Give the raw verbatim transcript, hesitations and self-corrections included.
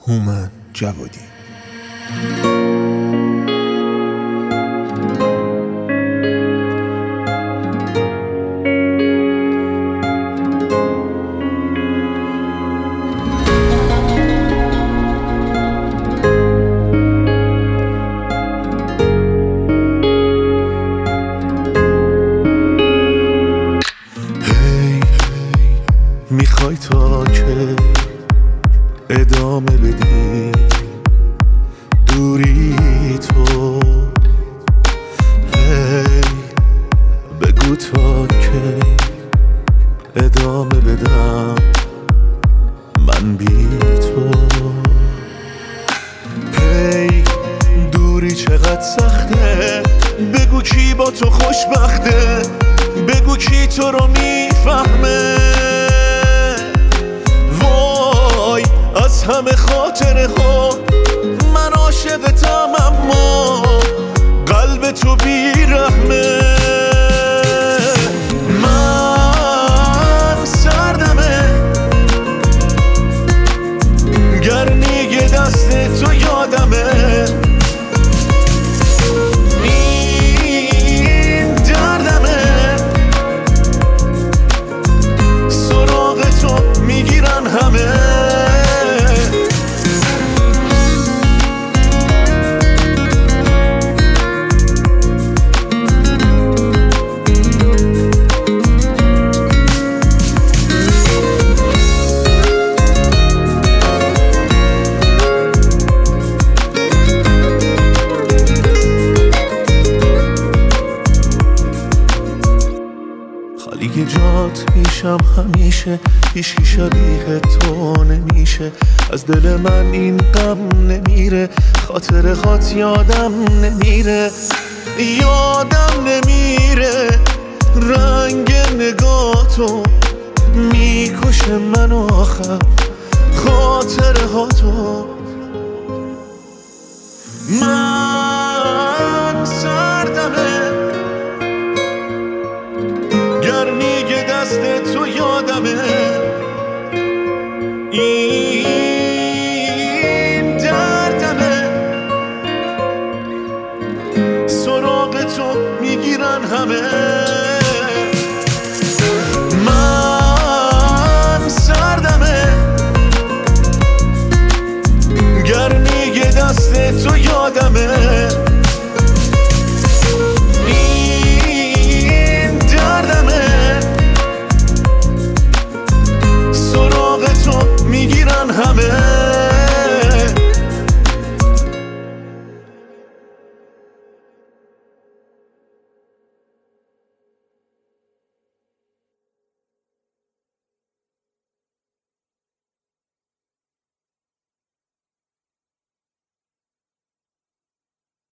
هومن جوادی. میخوای تا که ادامه بدی دوری تو؟ هی بگو تا که ادامه بدم من بی تو. هی دوری چقدر سخته، بگو کی با تو خوشبخته، بگو کی تو رو میفهمه. از همه خاطره ها من عاشقتم، اما قلب تو بیرحمه. من سردمه گرمی دست تو یادمه، این دردمه سراغ تو میگیرن همه. خالی جات میشم همیشه، هیچی شبیه تو نمیشه. از دل من این غم نمیره، خاطر خات یادم نمیره، یادم نمیره. رنگ نگاتو میکشه من آخر، خاطره هاتو. من سردمه گرمی دست تو یادمه، این دردمه سراغ تو میگیرن همه. من سردمه گرمی دست تو یادمه،